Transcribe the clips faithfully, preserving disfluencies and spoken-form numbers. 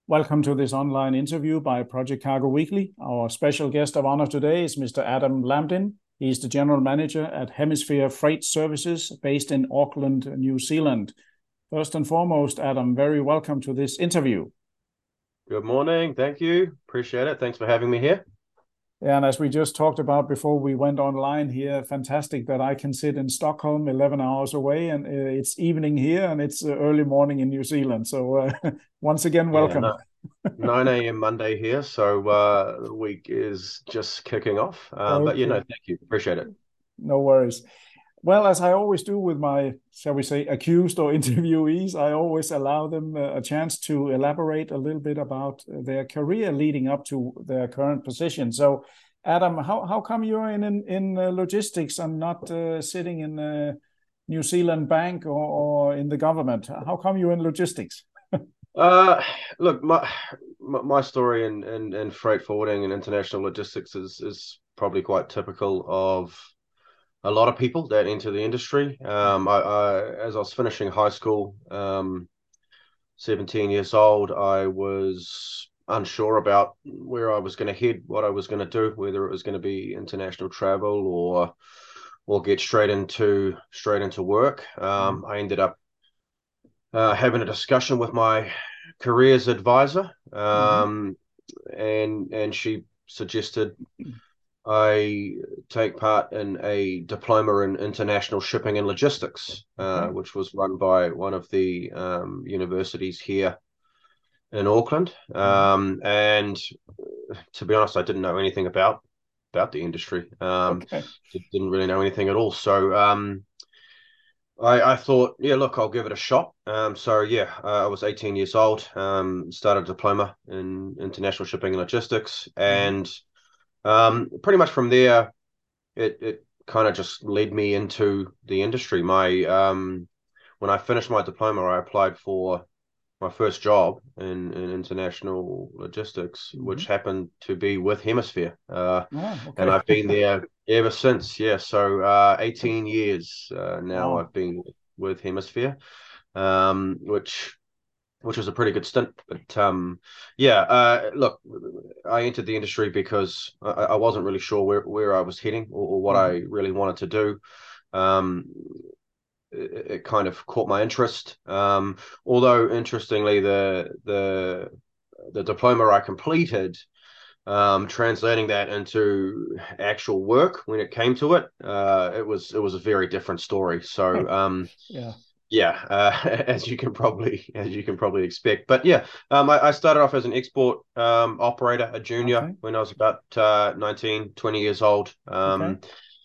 Welcome to this online interview by Project Cargo Weekly. Our special guest of honor today is Mister Adam Lambdin. He's the general manager at Hemisphere Freight Services based in Auckland, New Zealand. First and foremost, Adam, very welcome to this interview. Good morning. Thank you. Appreciate it. Thanks for having me here. And as we just talked about before we went online here, fantastic that I can sit in Stockholm, eleven hours away, and uh, it's evening here and it's uh, early morning in New Zealand. So uh, once again, Yeah, welcome. no, nine a m Monday here, so uh, the week is just kicking off. Um, but you know, Okay, thank you. Appreciate it. no worries. Well, as I always do with my, shall we say, accused or interviewees, I always allow them a chance to elaborate a little bit about their career leading up to their current position. So, Adam, how, how come you're in in, in uh, logistics and not uh, sitting in a New Zealand bank or, or in the government? How come you're in logistics? Uh, look, my my story in, in, in freight forwarding and international logistics is is probably quite typical of a lot of people that enter the industry. Um, I, I as I was finishing high school, um, seventeen years old, I was unsure about where I was going to head, what I was going to do, whether it was going to be international travel or or get straight into straight into work. Um, I ended up uh, having a discussion with my careers advisor, Mm-hmm. um, and and she suggested I take part in a diploma in international shipping and logistics, uh, Okay. which was run by one of the um, universities here in Auckland. Mm-hmm. Um, and to be honest, I didn't know anything about about the industry. Um, Okay. didn't really know anything at all. So um, I, I thought, yeah, look, I'll give it a shot. Um, so yeah, uh, I was eighteen years old. Um, started a diploma in international shipping and logistics, Mm-hmm. and um, pretty much from there, it it kind of just led me into the industry. My um, when I finished my diploma, I applied for my first job in, in international logistics, Mm-hmm. which happened to be with Hemisphere. Uh, Ah, and okay. I've been there ever since. Yeah. So uh, eighteen years uh, now Wow. I've been with Hemisphere, um, which which was a pretty good stint. But um, yeah, uh, look, I entered the industry because I, I wasn't really sure where, where I was heading or, or what Mm-hmm. I really wanted to do. Um, it, it kind of caught my interest. Um, although interestingly, the the the diploma I completed, um, translating that into actual work when it came to it, uh, it was it was a very different story. So um, Yeah. yeah, uh, as you can probably as you can probably expect. But yeah, um, I, I started off as an export um, operator, a junior, Okay. when I was about uh, nineteen, twenty years old. Okay. Um,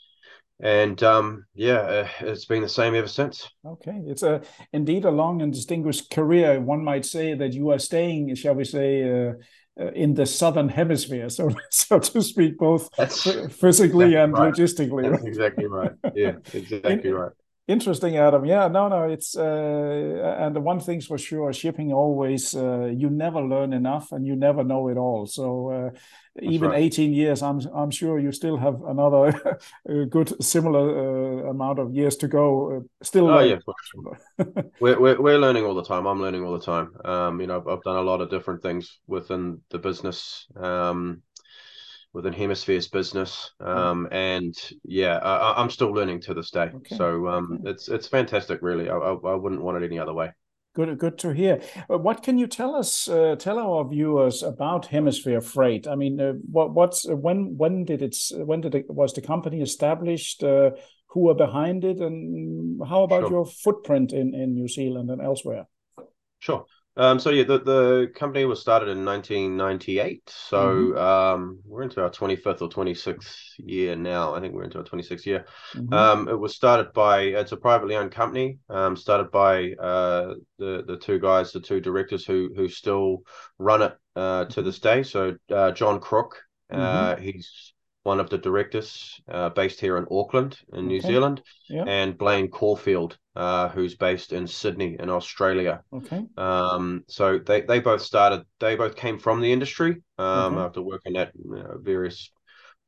and um, yeah, uh, it's been the same ever since. Okay, it's a indeed a long and distinguished career. One might say that you are staying, shall we say, uh, uh, in the southern hemisphere, so so to speak, both That's physically exactly and right. logistically. That's exactly right. Yeah, exactly In, right. Interesting, Adam. Yeah, no, no, it's uh, and the one thing's for sure, shipping always uh, you never learn enough and you never know it all. So uh, That's even right. eighteen years, I'm I'm sure you still have another good similar uh, amount of years to go, uh, still Oh learning. yeah, for sure. We're, we're we're learning all the time. I'm learning all the time. Um, you know, I've, I've done a lot of different things within the business, um, within Hemisphere's business, Yeah. um, and yeah, I, I'm still learning to this day. Okay. So um, Okay. it's it's fantastic, really. I, I I wouldn't want it any other way. Good. Good to hear. Uh, What can you tell us? Uh, tell our viewers about Hemisphere Freight. I mean, uh, what what's uh, when when did it when did it was the company established? Uh, who are behind it, and how about Sure. your footprint in in New Zealand and elsewhere? Sure. Um, so yeah, the, the company was started in nineteen ninety-eight. So Mm-hmm. um, we're into our twenty-fifth or twenty-sixth year now. I think we're into our twenty-sixth year. Mm-hmm. Um, it was started by, it's a privately owned company, um, started by uh, the the two guys, the two directors who who still run it uh, to this day. So uh, John Crook, Mm-hmm. uh, he's one of the directors uh, based here in Auckland in New Okay. Zealand, Yeah. and Blaine Caulfield, uh, who's based in Sydney in Australia. Okay. Um, so they, they both started, they both came from the industry um, Okay. after working at you know, various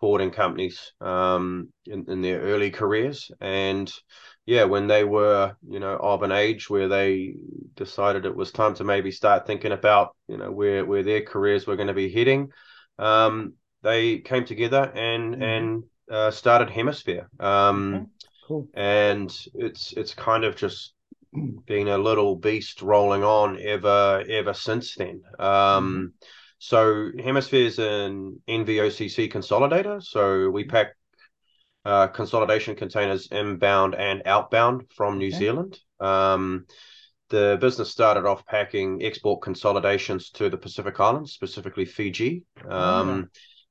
forwarding companies um, in, in their early careers. And yeah, when they were, you know, of an age where they decided it was time to maybe start thinking about, you know, where, where their careers were going to be heading, um, they came together and, mm-hmm. and uh, started Hemisphere. Um, okay. Cool. And it's, it's kind of just been a little beast rolling on ever, ever since then. Um, mm-hmm. So Hemisphere is an N V O C C consolidator. So we pack uh, consolidation containers inbound and outbound from New okay. Zealand. Um, the business started off packing export consolidations to the Pacific Islands, specifically Fiji. Um, oh, yeah.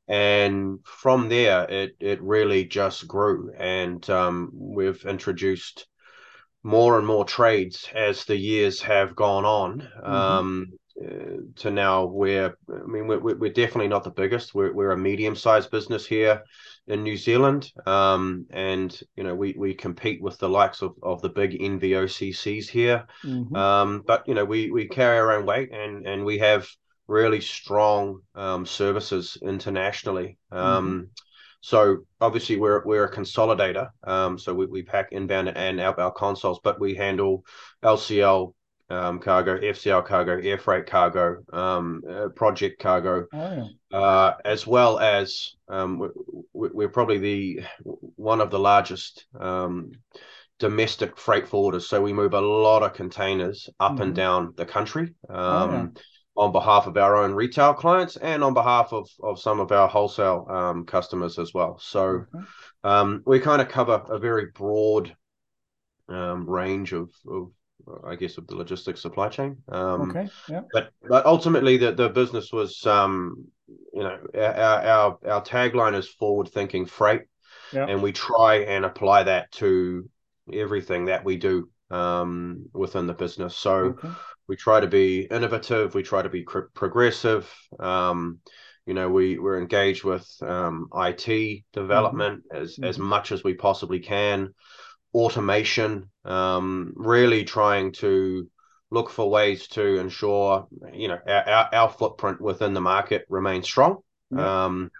And from there, it it really just grew. And um, we've introduced more and more trades as the years have gone on. Mm-hmm. Um, uh, to now where, I mean, we're, we're definitely not the biggest. We're, we're a medium-sized business here in New Zealand. Um, and, you know, we, we compete with the likes of, of the big N V O C Cs here. Mm-hmm. Um, but, you know, we, we carry our own weight and, and we have really strong um, services internationally. Um, mm-hmm. So obviously we're we're a consolidator. Um, so we, we pack inbound and outbound consoles, but we handle L C L um, cargo, F C L cargo, air freight cargo, um, uh, project cargo, oh, yeah. uh, as well as um, we're, we're probably the one of the largest um, domestic freight forwarders. So we move a lot of containers up mm-hmm. and down the country. Um, oh, yeah. On behalf of our own retail clients and on behalf of, of some of our wholesale um, customers as well. So okay. um, we kind of cover a very broad um, range of, of, I guess, of the logistics supply chain. Um, okay. Yeah. But but ultimately, the, the business was, um, you know, our, our our tagline is forward thinking freight, yeah. and we try and apply that to everything that we do um, within the business. So. Okay. We try to be innovative. We try to be progressive. Um, you know, we we're engaged with um, I T development mm-hmm. as mm-hmm. as much as we possibly can. Automation. Um, really trying to look for ways to ensure you know our our footprint within the market remains strong. Yeah. Um,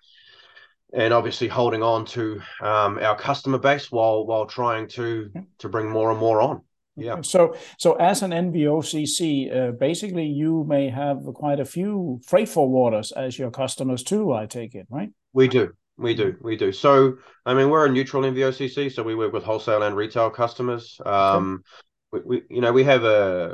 and obviously holding on to um, our customer base while while trying to yeah. to bring more and more on. Yeah. So, so as an N V O C C, uh, basically you may have quite a few freight forwarders as your customers too, I take it, right? We do. We do. We do. So, I mean, we're a neutral N V O C C, so we work with wholesale and retail customers. Um, okay. we, we, you know, we have a,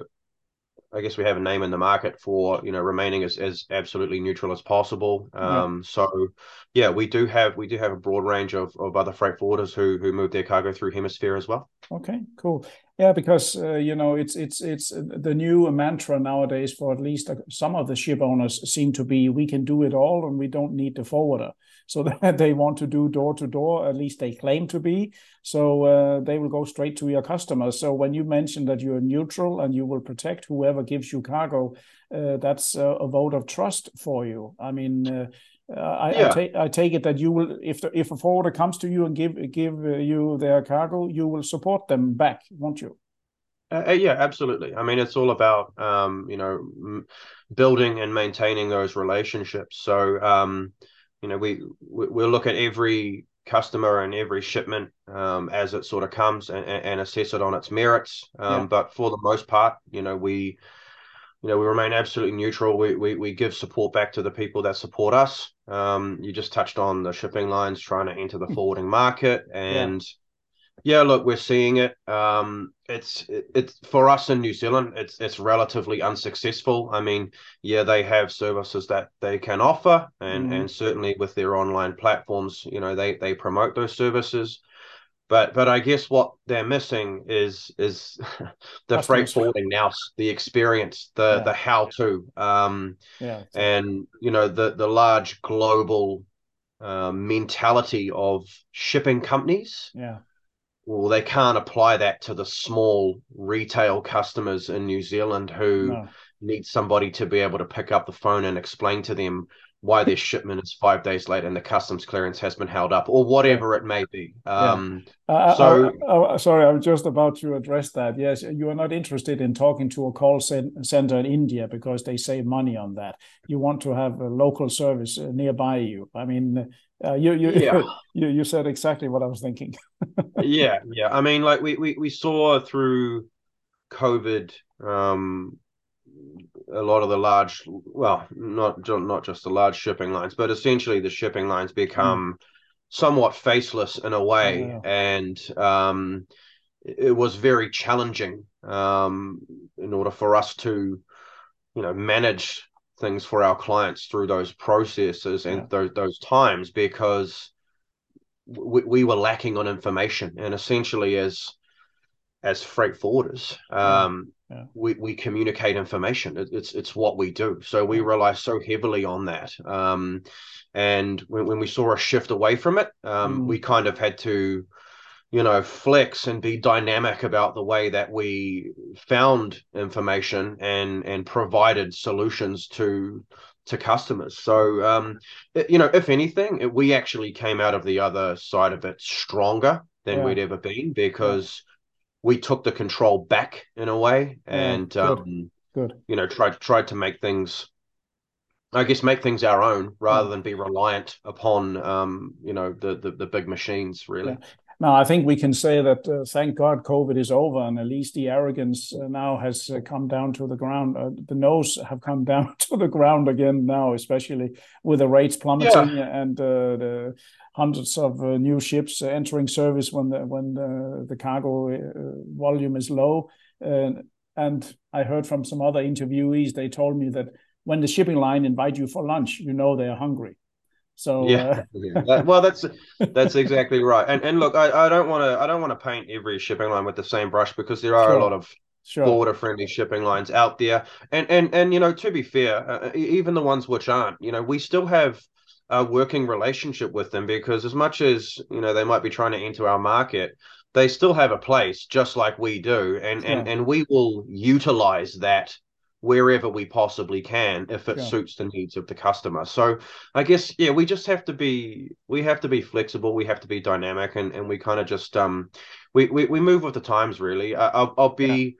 I guess we have a name in the market for, you know, remaining as, as absolutely neutral as possible. Um, yeah. So, yeah, we do have we do have a broad range of, of other freight forwarders who who move their cargo through Hemisphere as well. Okay, cool. Yeah, because uh, you know it's it's it's the new mantra nowadays for at least some of the ship owners seem to be we can do it all and we don't need the forwarder. So that they want to do door to door, at least they claim to be. So uh, they will go straight to your customers. So when you mention that you're neutral and you will protect whoever gives you cargo, uh, that's a, a vote of trust for you. I mean. Uh, Uh, I, yeah. I take I take it that you will, if the, if a forwarder comes to you and give give you their cargo, you will support them back, won't you? Uh, yeah, absolutely. I mean, it's all about um, you know m- building and maintaining those relationships. So um, you know we, we we'll look at every customer and every shipment um, as it sort of comes and, and assess it on its merits. Um, yeah. But for the most part, you know we. You know, we remain absolutely neutral. We, we we give support back to the people that support us. Um, you just touched on the shipping lines trying to enter the forwarding market, and yeah, yeah look, we're seeing it. Um, it's it, it's for us in New Zealand. It's it's relatively unsuccessful. I mean, yeah, they have services that they can offer, and mm. and certainly with their online platforms, you know, they they promote those services. But but I guess what they're missing is is the Customers. freight forwarding now, the experience, the yeah. the how to, um, yeah, exactly. and you know the the large global uh, mentality of shipping companies. Yeah, well, they can't apply that to the small retail customers in New Zealand who no. need somebody to be able to pick up the phone and explain to them why their shipment is five days late and the customs clearance has been held up or whatever yeah. it may be. Um, yeah. uh, so, I, I, I, sorry, I was just about to address that. Yes, you are not interested in talking to a call center in India because they save money on that. You want to have a local service nearby you. I mean, Uh, you you Yeah, you you said exactly what I was thinking. yeah, yeah. I mean, like we we we saw through COVID, um, a lot of the large, well, not not just the large shipping lines, but essentially the shipping lines Mm. become somewhat faceless in a way, Uh, and um, it was very challenging um, in order for us to, you know, manage things for our clients through those processes yeah, and those those times because we, we were lacking on information, and essentially as as freight forwarders, yeah, um, yeah, we, we communicate information. It, it's it's what we do. So we yeah. rely so heavily on that. Um, and when, when we saw a shift away from it, um, we Mm. kind of had to, you know, flex and be dynamic about the way that we found information and and provided solutions to to customers. So, um, it, you know, if anything, it, we actually came out of the other side of it stronger than Yeah, we'd ever been yeah, because we took the control back in a way yeah. and Good, um, good. you know tried tried to make things, I guess, make things our own Yeah. rather than be reliant upon um, you know the, the the big machines Yeah. really. Now, I think we can say that uh, thank God COVID is over, and at least the arrogance uh, now has uh, come down to the ground. Uh, the nose have come down to the ground again now, especially with the rates Yeah, plummeting and uh, the hundreds of uh, new ships entering service when the when the, the cargo uh, volume is low. Uh, and I heard from some other interviewees, they told me that when the shipping line invite you for lunch, you know they are hungry. So, yeah, uh, yeah. That, well, that's that's exactly right. And and look, I, I don't want to I don't want to paint every shipping line with the same brush because there are a lot sure, of sure, border friendly shipping lines out there. And and and you know, to be fair, uh, e- even the ones which aren't, you know, we still have a working relationship with them because as much as, you know, they might be trying to enter our market, they still have a place just like we do. And and sure, and we will utilize that wherever we possibly can if it sure. suits the needs of the customer. So I guess, yeah, we just have to be we have to be flexible, we have to be dynamic, and and we kind of just um we, we we move with the times really. I, I'll I'll Yeah. be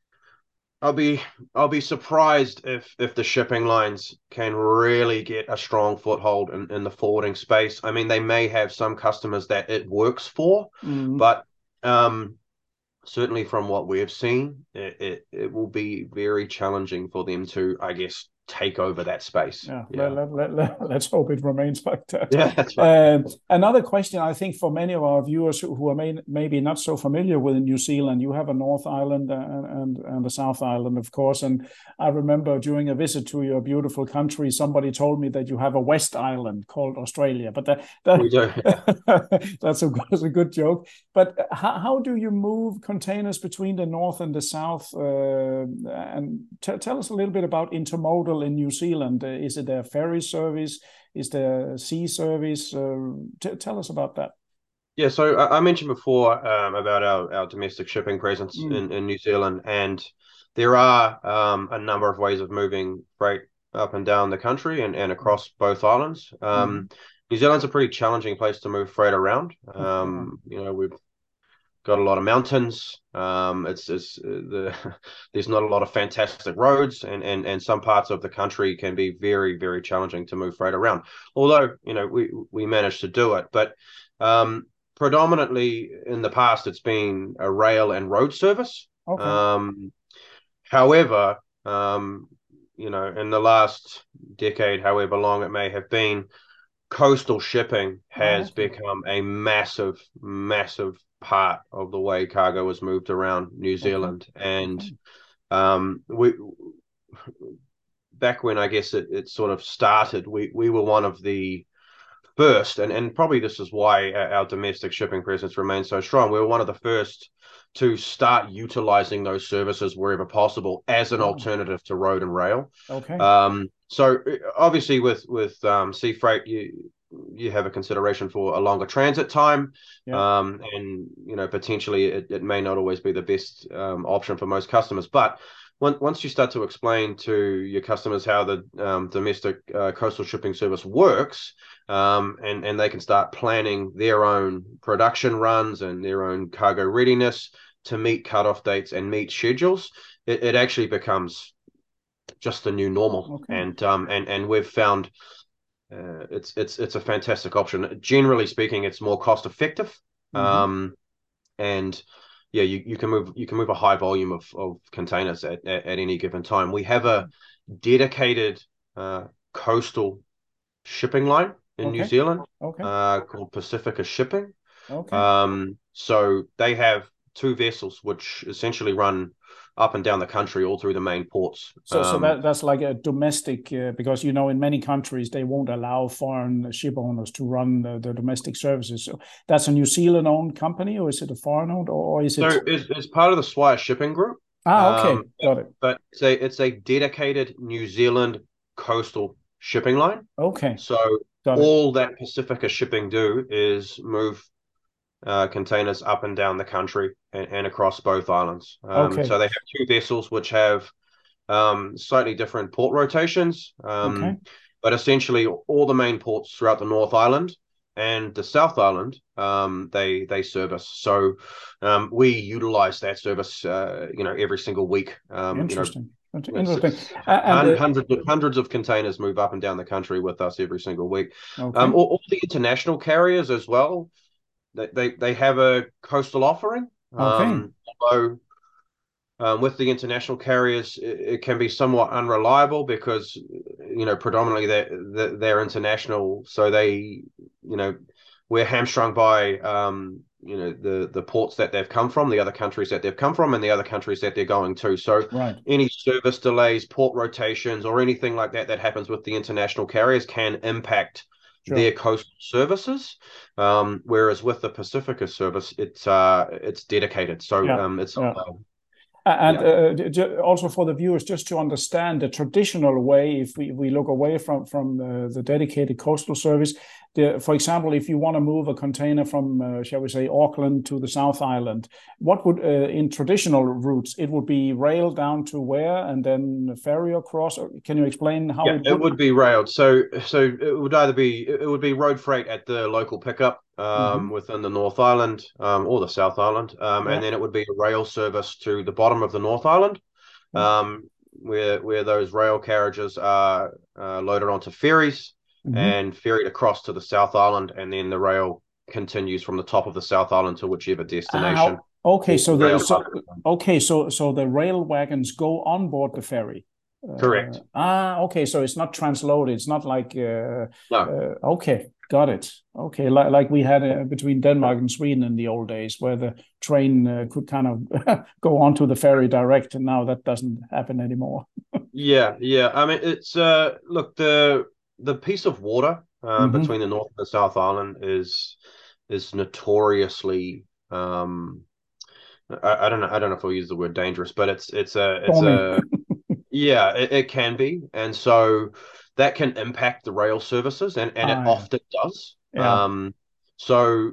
I'll be I'll be surprised if if the shipping lines can really get a strong foothold in, in the forwarding space. I mean, they may have some customers that it works for, Mm. but um certainly from what we've seen, it, it, it will be very challenging for them to, I guess, take over that space. Yeah, let, Yeah. let, let, let, let's hope it remains like that. Yeah, that's right. Um, another question, I think, for many of our viewers who, who are may, maybe not so familiar with New Zealand, you have a North Island and, and, and a South Island, of course. And I remember during a visit to your beautiful country, somebody told me that you have a West Island called Australia. But that, We do. Yeah. that that's, a, that's a good joke. But how, how do you move containers between the North and the South? Uh, and t- tell us a little bit about intermodal in New Zealand. Uh, is it a ferry service? Is there a sea service? Uh, t- tell us about that. Yeah, so I, I mentioned before um, about our, our domestic shipping presence Mm. in, in New Zealand, and there are um, a number of ways of moving freight up and down the country and, and across both islands. Um, Mm. New Zealand's a pretty challenging place to move freight around. Okay. Um, you know, we've got a lot of mountains. Um, it's it's uh, the there's not a lot of fantastic roads, and and and some parts of the country can be very very challenging to move freight around. Although, you know, we we managed to do it, but um, predominantly in the past it's been a rail and road service. Okay. Um, however, um, you know, in the last decade, however long it may have been, coastal shipping Oh, has okay. become a massive, massive part of the way cargo is moved around New Okay. Zealand. And Okay. um, we back when I guess it, it sort of started, we we were one of the first, and, and probably this is why our domestic shipping presence remains so strong. We were one of the first to start utilizing those services wherever possible as an Oh, alternative to road and rail. okay. Um, so obviously with with um, sea freight, you you have a consideration for a longer transit time, Yeah. um, and you know potentially it, it may not always be the best um, option for most customers, but once you start to explain to your customers how the um, domestic uh, coastal shipping service works, um, and and they can start planning their own production runs and their own cargo readiness to meet cutoff dates and meet schedules, it, it actually becomes just the new normal. Okay. And um and and we've found uh, it's it's it's a fantastic option. Generally speaking, it's more cost effective, Mm-hmm. um, and yeah, you, you can move you can move a high volume of, of containers at, at, at any given time. We have a dedicated uh, coastal shipping line in New Okay. Zealand Okay. uh, called Pacifica Shipping. Okay. Um, so they have two vessels which essentially run up and down the country all through the main ports. So, so Um, that that's like a domestic, uh, because you know in many countries they won't allow foreign ship owners to run the, the domestic services. So that's a New Zealand owned company, or is it a foreign owned, or, or is so it? it's, it's part of the Swire Shipping Group, Ah, okay, um, got it. but it's a it's a dedicated New Zealand coastal shipping line. Okay, So got it. all that Pacifica Shipping do is move uh, containers up and down the country and, and across both islands. Um, Okay, so they have two vessels which have um, slightly different port rotations, okay, um, but essentially all the main ports throughout the North Island and the South Island um, they they service. So um, we utilize that service, uh, you know, every single week. Um, you know, interesting, interesting. Six, And uh, hundreds, hundreds of containers move up and down the country with us every single week. Um, okay, all, all the international carriers as well, they, they, they have a coastal offering. okay, Um, although um, with the international carriers, it, it can be somewhat unreliable because, you know, predominantly they're, they're international. So they, you know, we're hamstrung by, um, you know, the, the ports that they've come from, the other countries that they've come from, and the other countries that they're going to. So right, any service delays, port rotations, or anything like that that happens with the international carriers can impact their sure, coastal services. Um, whereas with the Pacifica service, it's uh, it's dedicated. So yeah, um, it's yeah. uh, And yeah. uh, also for the viewers, just to understand the traditional way, if we, we look away from from uh, the dedicated coastal service, the, for example, if you want to move a container from, uh, shall we say, Auckland to the South Island, what would, uh, in traditional routes, it would be rail down to where and then ferry across? Can you explain how Yeah, it it would? would be railed. So, so it would either be it would be road freight at the local pickup um, Mm-hmm. within the North Island um, or the South Island, um, and Yeah. then it would be a rail service to the bottom of the North Island, Okay. um, where where those rail carriages are uh, loaded onto ferries Mm-hmm. and ferried across to the South Island, and then the rail continues from the top of the South Island to whichever destination. Ah, okay. All So the rail. so okay. So so the rail wagons go on board the ferry. Uh, Correct. ah, okay. So it's not transloaded. It's not like uh, No. uh, okay, got it. Okay, like like we had uh, between Denmark and Sweden in the old days, where the train uh, could kind of go onto the ferry direct, and now that doesn't happen anymore. Yeah, yeah. I mean, it's uh look, the the piece of water uh, Mm-hmm. between the North and the South Island is is notoriously um I, I don't know I don't know if I'll use the word dangerous, but it's it's a it's Stormy. a yeah, it, it can be. And so that can impact the rail services, and and it Ah, yeah, often does. yeah, Um so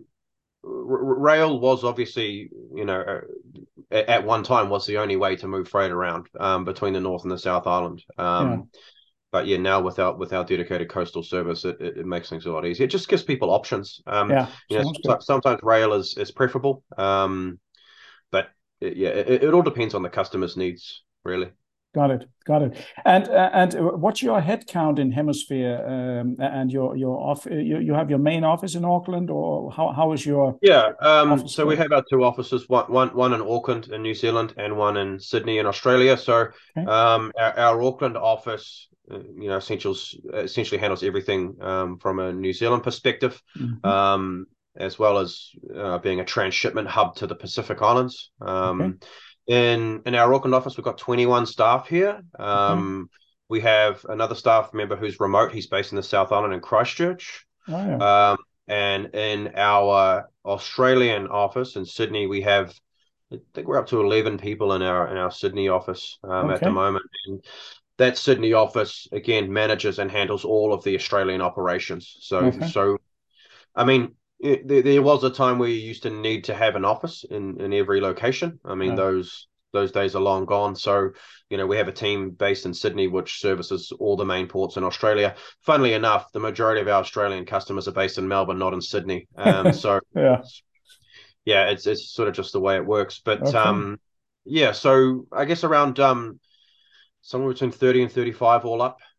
r- rail was obviously, you know, uh, at one time was the only way to move freight around um, between the North and the South Island. yeah, Um, but yeah, now without without dedicated coastal service, it, it, it makes things a lot easier. It just gives people options. Um, yeah. you know, Sounds good. sometimes, sometimes rail is is preferable, um, but it, yeah, it, it all depends on the customer's needs, really. Got it. Got it. And uh, and what's your headcount in Hemisphere? Um, and your your off you, you have your main office in Auckland, or how how is your Yeah, um, office so we spread? have our two offices, one, one, one in Auckland in New Zealand and one in Sydney in Australia. So Okay. um, our, our Auckland office, uh, you know, essentials, essentially handles everything um, from a New Zealand perspective, Mm-hmm. um, as well as uh, being a transshipment hub to the Pacific Islands. Okay. Um, in in our Auckland office, we've got twenty-one staff here. Okay. Um, we have another staff member who's remote. He's based in the South Island in Christchurch. Oh yeah. Um, and in our Australian office in Sydney, we have, I think we're up to eleven people in our in our Sydney office um, at the Okay. moment. And that Sydney office again manages and handles all of the Australian operations. So Okay. so I mean, it, there, there was a time where you used to need to have an office in in every location. I mean, Yeah. those those days are long gone. So, you know, we have a team based in Sydney which services all the main ports in Australia. Funnily enough, the majority of our Australian customers are based in Melbourne, not in Sydney. Um, so Yeah. it's, yeah, it's it's sort of just the way it works. But Okay. um, yeah, so I guess around um somewhere between thirty and thirty-five all up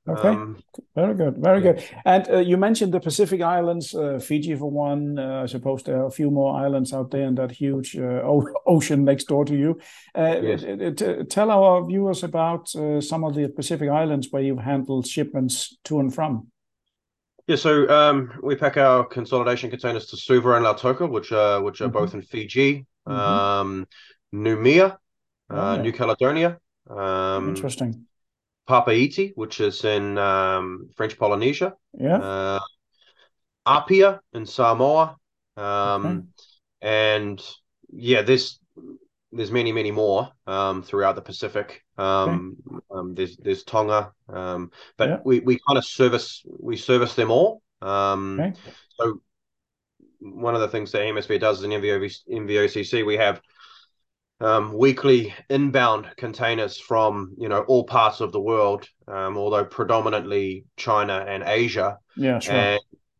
Okay, Um, very good, very yeah. good. And uh, you mentioned the Pacific Islands, uh, Fiji for one. Uh, I suppose there are a few more islands out there in that huge uh, ocean next door to you. Uh, Yes. tell our viewers about uh, some of the Pacific Islands where you've handled shipments to and from. Yeah, so um, we pack our consolidation containers to Suva and Lautoka, which are which are Mm-hmm. both in Fiji, Mm-hmm. um, Noumea, Oh uh, yeah, New Caledonia, um, interesting. Papeete, which is in um, French Polynesia, Yeah. uh, Apia in Samoa, Okay. um, and yeah, there's there's many many more um, throughout the Pacific. Okay. Um, um, there's there's Tonga, um, but Yeah. we we kind of service we service them all. Um, Okay. so one of the things that Hemisphere does is in M V O C C we have um, weekly inbound containers from you know all parts of the world, um, although predominantly China and Asia, Yeah. Sure. and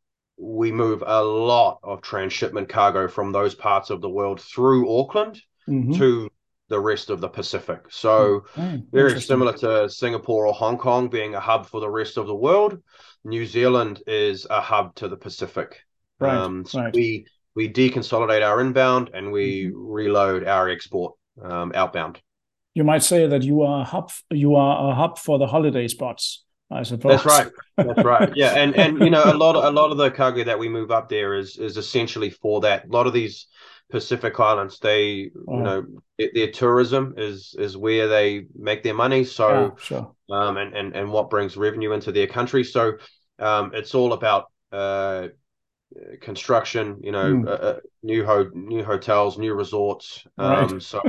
we move a lot of transshipment cargo from those parts of the world through Auckland Mm-hmm. to the rest of the Pacific. So Okay. very Interesting. similar to Singapore or Hong Kong being a hub for the rest of the world, New Zealand is a hub to the Pacific. Right. Um, so Right. we we deconsolidate our inbound and we Mm-hmm. reload our export um, outbound. You might say that you are a hub. You are a hub for the holiday spots, I That's suppose. right. That's right. Yeah, and and you know a lot of a lot of the cargo that we move up there is is essentially for that. A lot of these Pacific Islands, they you Oh, know their, their tourism is is where they make their money. yeah. So Sure. um and and and what brings revenue into their country. So um it's all about uh construction. You know, uh, Mm. uh, new ho new hotels, new resorts. Right. Um, so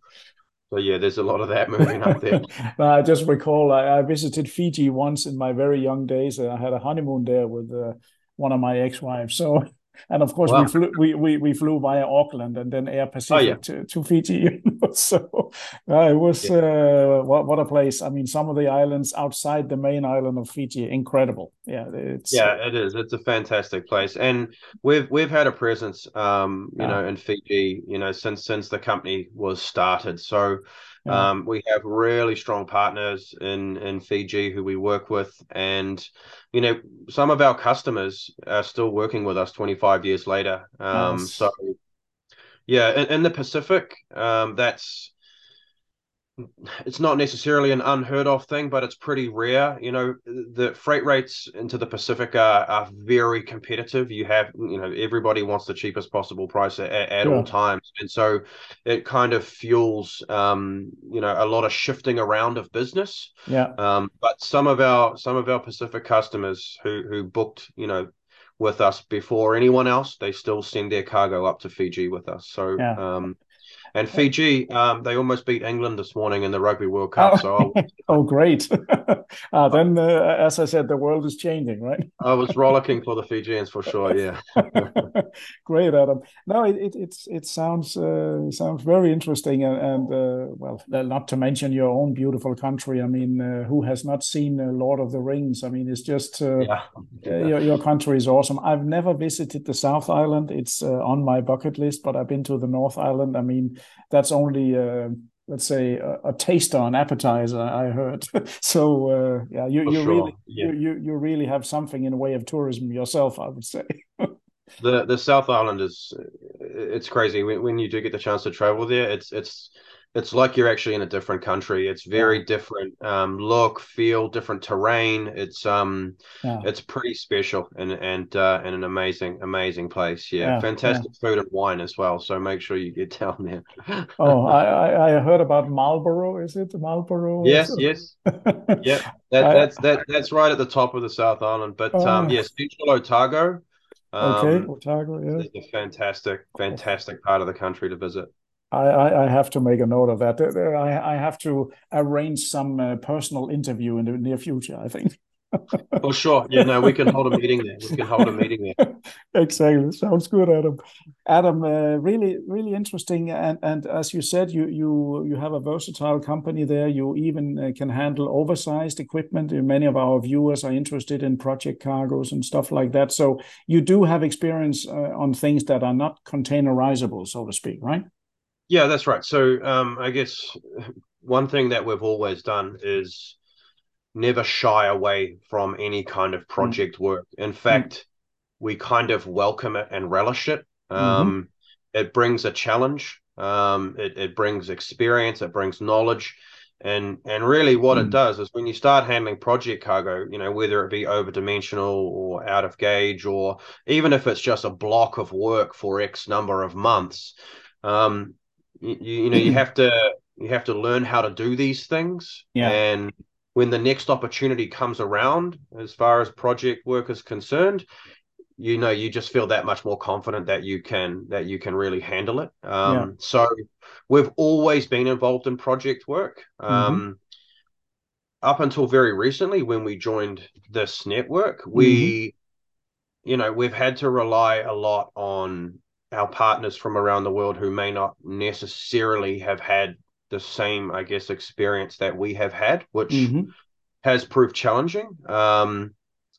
so yeah, there's a lot of that moving up there. I just recall I, I visited Fiji once in my very young days. And I had a honeymoon there with uh, one of my ex-wives. So, and of course we Wow. flew we, we we flew via Auckland and then Air Oh yeah. Pacific to, to Fiji. You know? So uh, it was uh, what what a place. I mean, some of the islands outside the main island of Fiji, incredible. Yeah, it's uh, Yeah, it is. It's a fantastic place, and we've we've had a presence, um, you yeah, know, in Fiji, you know, since since the company was started. So, yeah, um, we have really strong partners in in Fiji who we work with, and you know, some of our customers are still working with us twenty-five years later. Um, so nice. yeah, in, in the Pacific, um, that's it's not necessarily an unheard of thing, but it's pretty rare. You know, the freight rates into the Pacific are, are very competitive. You have, you know, everybody wants the cheapest possible price at, at all Sure. times. And so it kind of fuels, um, you know, a lot of shifting around of business. Yeah, Um, but some of our, some of our Pacific customers who, who booked, you know, with us before anyone else, they still send their cargo up to Fiji with us. So, yeah. um, and Fiji, um, they almost beat England this morning in the Rugby World Cup. Oh, So I, oh, great. Uh, I, then, uh, as I said, the world is changing, right? I was rollicking for the Fijians for sure. Yeah. Great, Adam. No, it it it's it sounds uh, sounds very interesting, and, and uh, well, not to mention your own beautiful country. I mean, uh, who has not seen uh, Lord of the Rings? I mean, it's just uh, Yeah. uh, Yeah. your your country is awesome. I've never visited the South Island. It's uh, on my bucket list, but I've been to the North Island. I mean, that's only. Uh, let's say a, a taster, an appetizer. I heard. So uh, yeah, you For you really sure. Yeah. you you you really have something in the way of tourism yourself, I would say. The the South Island is it's crazy when when you do get the chance to travel there. It's it's it's like you're actually in a different country. It's Yeah, very different um, look, feel, different terrain. It's um yeah, it's pretty special and and uh, and an amazing amazing place. Yeah, yeah, yeah. fantastic food and wine as well. So make sure you get down there. Oh, I I, I heard about Marlborough. Is it Marlborough? Or Yes, so? yes. Yep. That I that's that that's right at the top of the South Island. But um uh, yes, Central Otago okay, um Otago. Yeah. is a fantastic, fantastic part of the country to visit. I, I, I have to make a note of that. I, I have to arrange some uh, personal interview in the near future, I think. For sure. Yeah, no, we can hold a meeting there. We can hold a meeting there. Exactly. Sounds good, Adam. Adam, uh, really, really interesting. And and as you said, you you you have a versatile company there. You even uh, can handle oversized equipment. Many of our viewers are interested in project cargoes and stuff like that. So you do have experience uh, on things that are not containerizable, so to speak, right? Yeah, that's right. So um I guess one thing that we've always done is never shy away from any kind of Mm. project work. In Mm. fact, we kind of welcome it and relish it. Mm-hmm. Um, it brings a challenge. Um, it, it brings experience. It brings knowledge. And and really what it Mm. does is when you start handling project cargo, you know, whether it be over dimensional or out of gauge, or even if it's just a block of work for X number of months, um, you, you know, you have to you have to learn how to do these things. Yeah. And when the next opportunity comes around, as far as project work is concerned, you know, you just feel that much more confident that you can that you can really handle it. Yeah. Um, so we've always been involved in project work. Mm-hmm. Um, up until very recently, when we joined this network, Mm-hmm. we, you know, we've had to rely a lot on our partners from around the world who may not necessarily have had the same, I guess, experience that we have had, which Mm-hmm. has proved challenging. Um,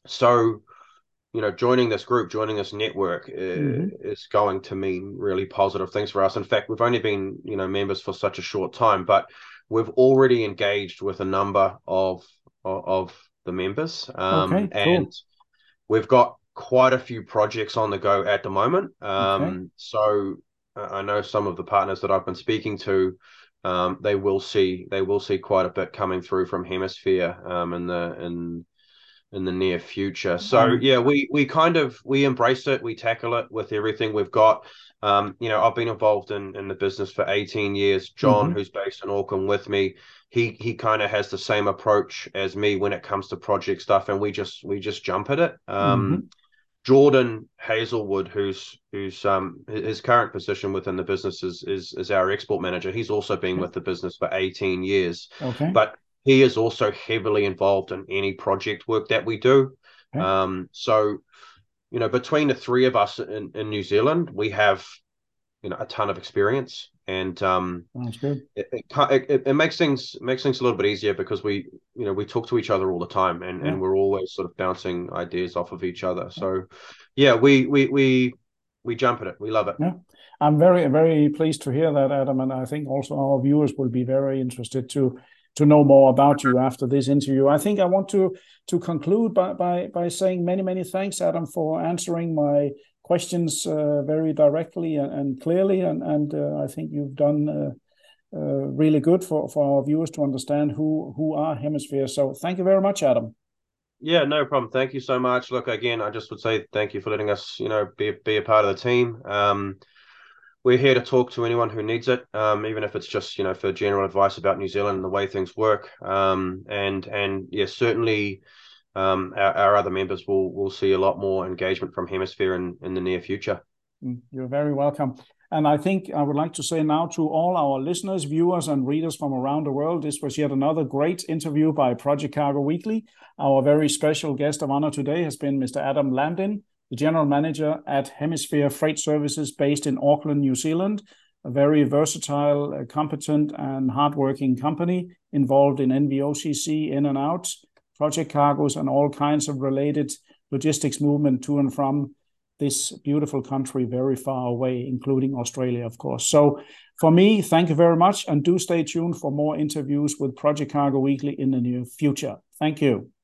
so you know, joining this group, joining this network uh, Mm-hmm. is going to mean really positive things for us. In fact, we've only been, you know, members for such a short time, but we've already engaged with a number of of, of the members, um, Okay, and cool. we've got quite a few projects on the go at the moment. Okay. Um, so I know some of the partners that I've been speaking to, um, they will see they will see quite a bit coming through from Hemisphere um, in the in in the near future. So Um, yeah, we we kind of we embrace it, we tackle it with everything we've got. Um, you know, I've been involved in in the business for eighteen years. John, mm-hmm. who's based in Auckland with me, he he kind of has the same approach as me when it comes to project stuff, and we just we just jump at it. Mm-hmm. Um, Jordan Hazelwood, who's who's um his current position within the business is is is our export manager. He's also been Okay. with the business for eighteen years, Okay. but he is also heavily involved in any project work that we do. Okay. Um, so you know, between the three of us in, in New Zealand, we have you know a ton of experience, and um, Sounds good. it, it, it, it makes things makes things a little bit easier because we you know we talk to each other all the time, and Yeah. and we're always sort of bouncing ideas off of each other. So yeah, we we we we jump at it. We love it. Yeah. I'm very, very pleased to hear that, Adam, and I think also our viewers will be very interested to to know more about you after this interview. I think I want to to conclude by by by saying many, many thanks, Adam, for answering my questions uh, very directly and, and clearly, and and uh, I think you've done uh, uh, really good for for our viewers to understand who who are Hemisphere. So thank you very much, Adam. Yeah, no problem. Thank you so much. Look, again, I just would say thank you for letting us, you know, be be a part of the team. Um, we're here to talk to anyone who needs it, um, even if it's just, you know, for general advice about New Zealand and the way things work. Um, and and yeah, certainly, um, our, our other members will will see a lot more engagement from Hemisphere in in the near future. You're very welcome. And I think I would like to say now to all our listeners, viewers, and readers from around the world, this was yet another great interview by Project Cargo Weekly. Our very special guest of honor today has been Mister Adam Lambdin, the general manager at Hemisphere Freight Services based in Auckland, New Zealand, a very versatile, competent, and hardworking company involved in N V O C C, in and out, project cargoes, and all kinds of related logistics movement to and from this beautiful country very far away, including Australia, of course. So for me, thank you very much, and do stay tuned for more interviews with Project Cargo Weekly in the near future. Thank you.